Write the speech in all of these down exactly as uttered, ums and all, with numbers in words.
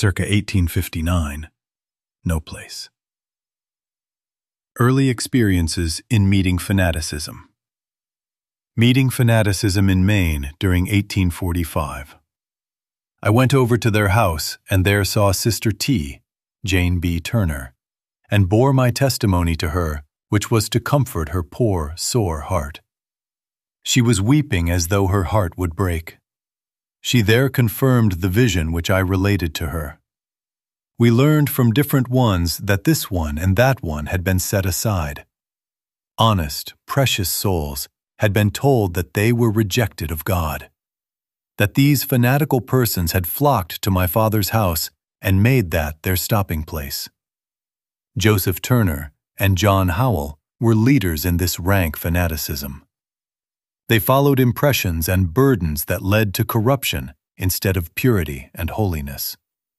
circa eighteen fifty-nine, no place. Early experiences in meeting fanaticism. Meeting fanaticism in Maine during eighteen forty-five. I went over to their house and there saw Sister T, Jane B. Turner, and bore my testimony to her, which was to comfort her poor, sore heart. She was weeping as though her heart would break. She there confirmed the vision which I related to her. We learned from different ones that this one and that one had been set aside. Honest, precious souls had been told that they were rejected of God, that these fanatical persons had flocked to my father's house and made that their stopping place. Joseph Turner and John Howell were leaders in this rank fanaticism. They followed impressions and burdens that led to corruption instead of purity and holiness.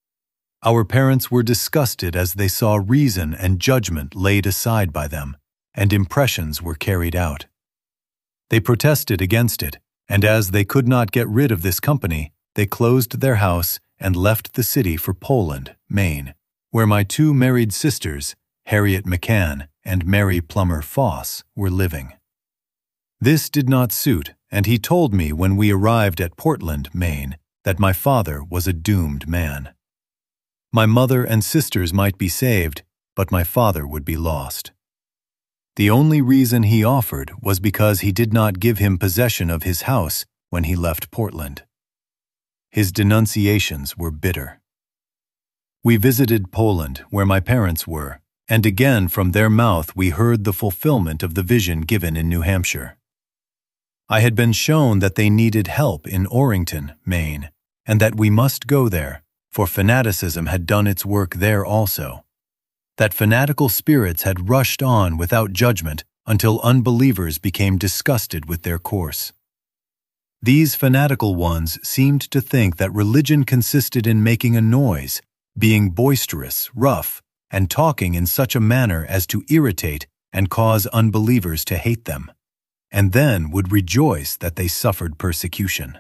Our parents were disgusted as they saw reason and judgment laid aside by them, and impressions were carried out. They protested against it, and as they could not get rid of this company, they closed their house and left the city for Poland, Maine, where my two married sisters, Harriet McCann and Mary Plummer Foss, were living. This did not suit, and he told me when we arrived at Portland, Maine, that my father was a doomed man. My mother and sisters might be saved, but my father would be lost. The only reason he offered was because he did not give him possession of his house when he left Portland. His denunciations were bitter. We visited Poland, where my parents were, and again from their mouth we heard the fulfillment of the vision given in New Hampshire. I had been shown that they needed help in Orrington, Maine, and that we must go there, for fanaticism had done its work there also. That fanatical spirits had rushed on without judgment until unbelievers became disgusted with their course. These fanatical ones seemed to think that religion consisted in making a noise, being boisterous, rough, and talking in such a manner as to irritate and cause unbelievers to hate them, and then would rejoice that they suffered persecution.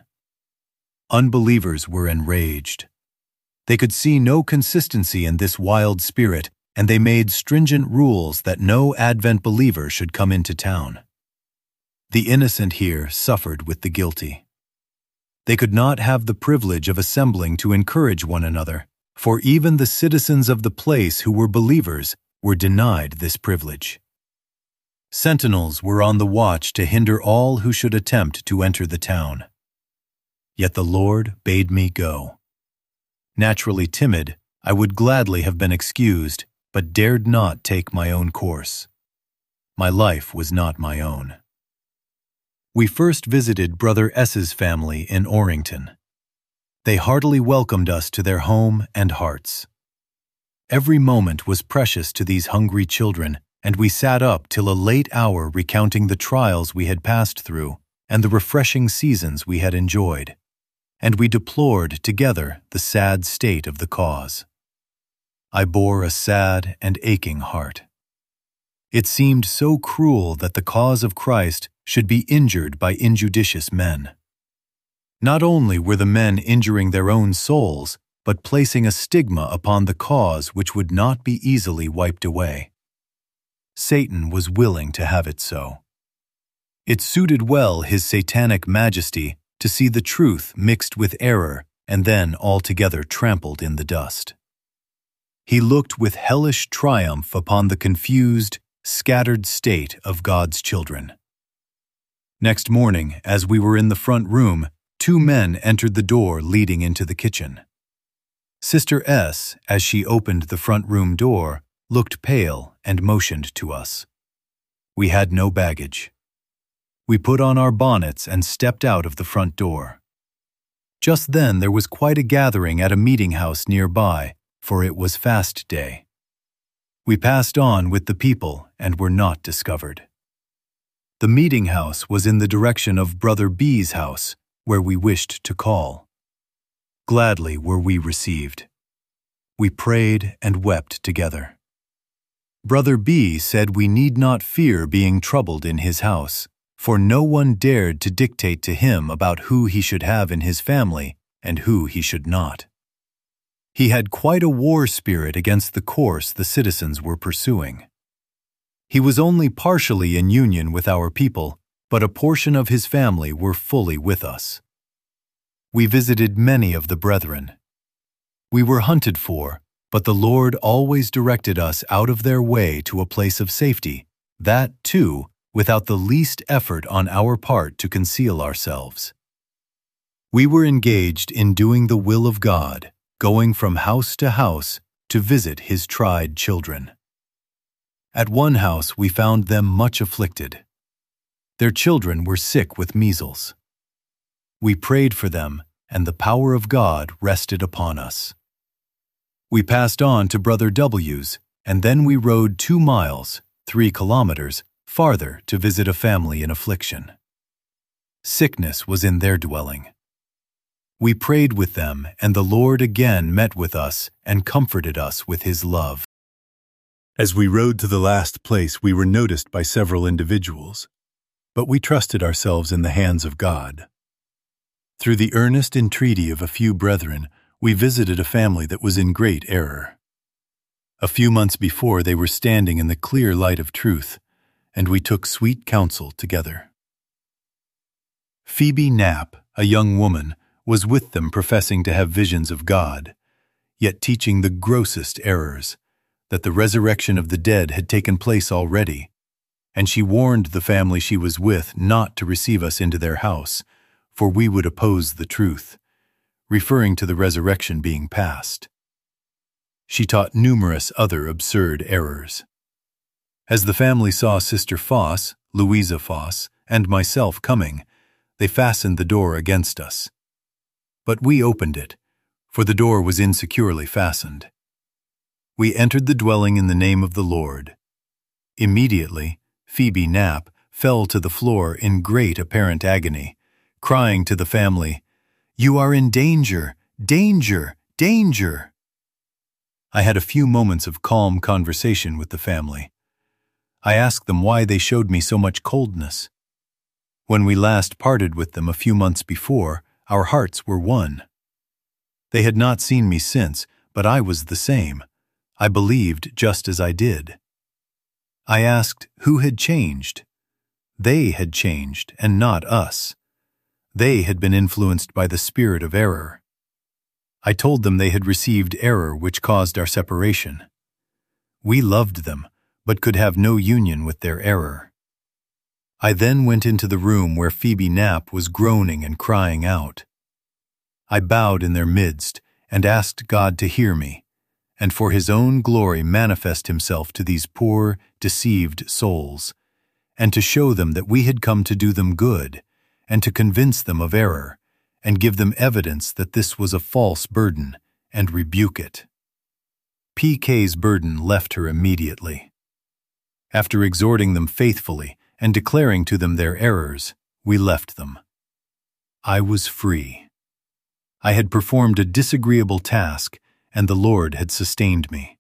Unbelievers were enraged. They could see no consistency in this wild spirit, and they made stringent rules that no Advent believer should come into town. The innocent here suffered with the guilty. They could not have the privilege of assembling to encourage one another, for even the citizens of the place who were believers were denied this privilege. Sentinels were on the watch to hinder all who should attempt to enter the town. Yet the Lord bade me go. Naturally timid, I would gladly have been excused, but dared not take my own course. My life was not my own. We first visited Brother S.'s family in Orrington. They heartily welcomed us to their home and hearts. Every moment was precious to these hungry children, and we sat up till a late hour recounting the trials we had passed through and the refreshing seasons we had enjoyed, and we deplored together the sad state of the cause. I bore a sad and aching heart. It seemed so cruel that the cause of Christ should be injured by injudicious men. Not only were the men injuring their own souls, but placing a stigma upon the cause which would not be easily wiped away. Satan was willing to have it so. It suited well his satanic majesty to see the truth mixed with error and then altogether trampled in the dust. He looked with hellish triumph upon the confused, scattered state of God's children. Next morning, as we were in the front room, two men entered the door leading into the kitchen. Sister S, as she opened the front room door, looked pale and motioned to us. We had no baggage. We put on our bonnets and stepped out of the front door. Just then there was quite a gathering at a meeting house nearby, for it was fast day. We passed on with the people and were not discovered. The meeting house was in the direction of Brother B's house, where we wished to call. Gladly were we received. We prayed and wept together. Brother B said we need not fear being troubled in his house, for no one dared to dictate to him about who he should have in his family and who he should not. He had quite a war spirit against the course the citizens were pursuing. He was only partially in union with our people, but a portion of his family were fully with us. We visited many of the brethren. We were hunted for, but the Lord always directed us out of their way to a place of safety, that, too, without the least effort on our part to conceal ourselves. We were engaged in doing the will of God, going from house to house to visit His tried children. At one house we found them much afflicted. Their children were sick with measles. We prayed for them, and the power of God rested upon us. We passed on to Brother W's, and then we rode two miles, three kilometers, farther to visit a family in affliction. Sickness was in their dwelling. We prayed with them, and the Lord again met with us and comforted us with His love. As we rode to the last place, we were noticed by several individuals, but we trusted ourselves in the hands of God. Through the earnest entreaty of a few brethren, we visited a family that was in great error. A few months before, they were standing in the clear light of truth, and we took sweet counsel together. Phoebe Knapp, a young woman, was with them professing to have visions of God, yet teaching the grossest errors, that the resurrection of the dead had taken place already, and she warned the family she was with not to receive us into their house, for we would oppose the truth, referring to the resurrection being past. She taught numerous other absurd errors. As the family saw Sister Foss, Louisa Foss, and myself coming, they fastened the door against us. But we opened it, for the door was insecurely fastened. We entered the dwelling in the name of the Lord. Immediately, Phoebe Knapp fell to the floor in great apparent agony, crying to the family, "You are in danger, danger, danger!" I had a few moments of calm conversation with the family. I asked them why they showed me so much coldness. When we last parted with them a few months before, our hearts were one. They had not seen me since, but I was the same. I believed just as I did. I asked who had changed. They had changed, and not us. They had been influenced by the spirit of error. I told them they had received error which caused our separation. We loved them, but could have no union with their error. I then went into the room where Phoebe Knapp was groaning and crying out. I bowed in their midst and asked God to hear me, and for His own glory manifest Himself to these poor, deceived souls, and to show them that we had come to do them good, and to convince them of error, and give them evidence that this was a false burden, and rebuke it. P K's burden left her immediately. After exhorting them faithfully and declaring to them their errors, we left them. I was free. I had performed a disagreeable task, and the Lord had sustained me.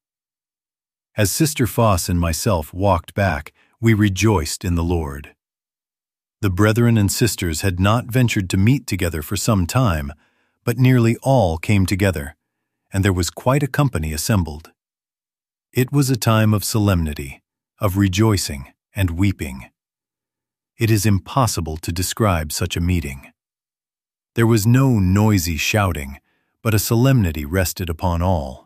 As Sister Foss and myself walked back, we rejoiced in the Lord. The brethren and sisters had not ventured to meet together for some time, but nearly all came together, and there was quite a company assembled. It was a time of solemnity, of rejoicing and weeping. It is impossible to describe such a meeting. There was no noisy shouting, but a solemnity rested upon all.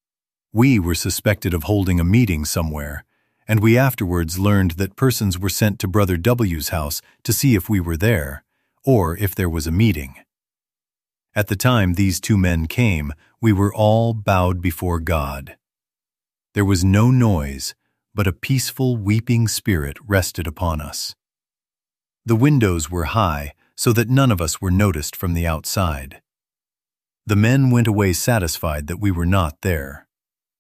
We were suspected of holding a meeting somewhere, and we afterwards learned that persons were sent to Brother W's house to see if we were there, or if there was a meeting. At the time these two men came, we were all bowed before God. There was no noise, but a peaceful, weeping spirit rested upon us. The windows were high, so that none of us were noticed from the outside. The men went away satisfied that we were not there.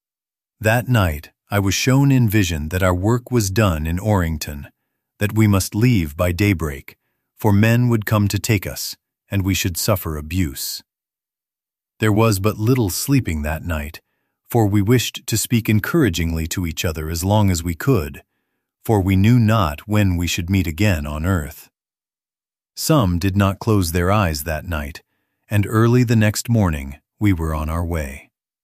That night, I was shown in vision that our work was done in Orrington, that we must leave by daybreak, for men would come to take us, and we should suffer abuse. There was but little sleeping that night, for we wished to speak encouragingly to each other as long as we could, for we knew not when we should meet again on earth. Some did not close their eyes that night, and early the next morning we were on our way.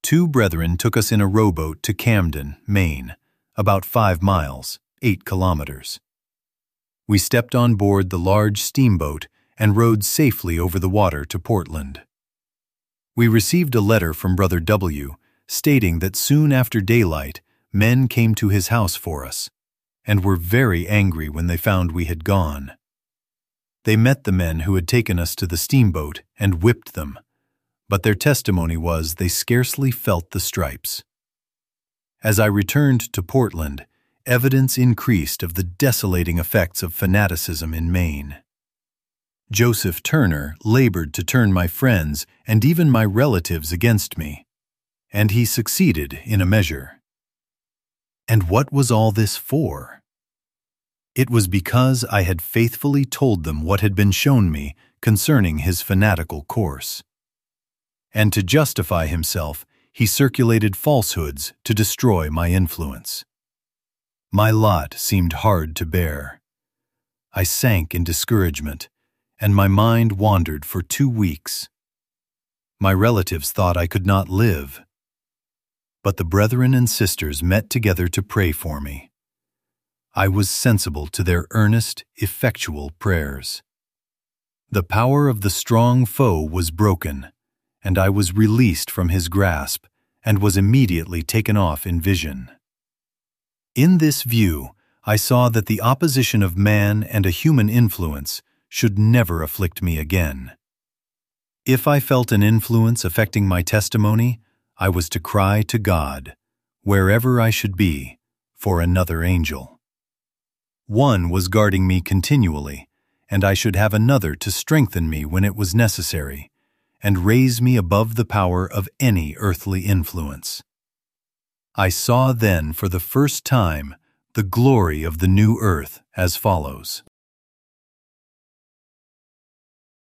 two brethren took us in a rowboat to Camden, Maine, about five miles, eight kilometers. We stepped on board the large steamboat and rowed safely over the water to Portland. We received a letter from Brother W stating that soon after daylight, men came to his house for us, and were very angry when they found we had gone. They met the men who had taken us to the steamboat and whipped them, but their testimony was they scarcely felt the stripes. As I returned to Portland, evidence increased of the desolating effects of fanaticism in Maine. Joseph Turner labored to turn my friends and even my relatives against me, and he succeeded in a measure. And what was all this for? It was because I had faithfully told them what had been shown me concerning his fanatical course. And to justify himself, he circulated falsehoods to destroy my influence. My lot seemed hard to bear. I sank in discouragement, and my mind wandered for two weeks. My relatives thought I could not live. But the brethren and sisters met together to pray for me. I was sensible to their earnest, effectual prayers. The power of the strong foe was broken, and I was released from his grasp and was immediately taken off in vision. In this view, I saw that the opposition of man and a human influence should never afflict me again. If I felt an influence affecting my testimony, I was to cry to God, wherever I should be, for another angel. One was guarding me continually, and I should have another to strengthen me when it was necessary, and raise me above the power of any earthly influence. I saw then for the first time the glory of the new earth as follows.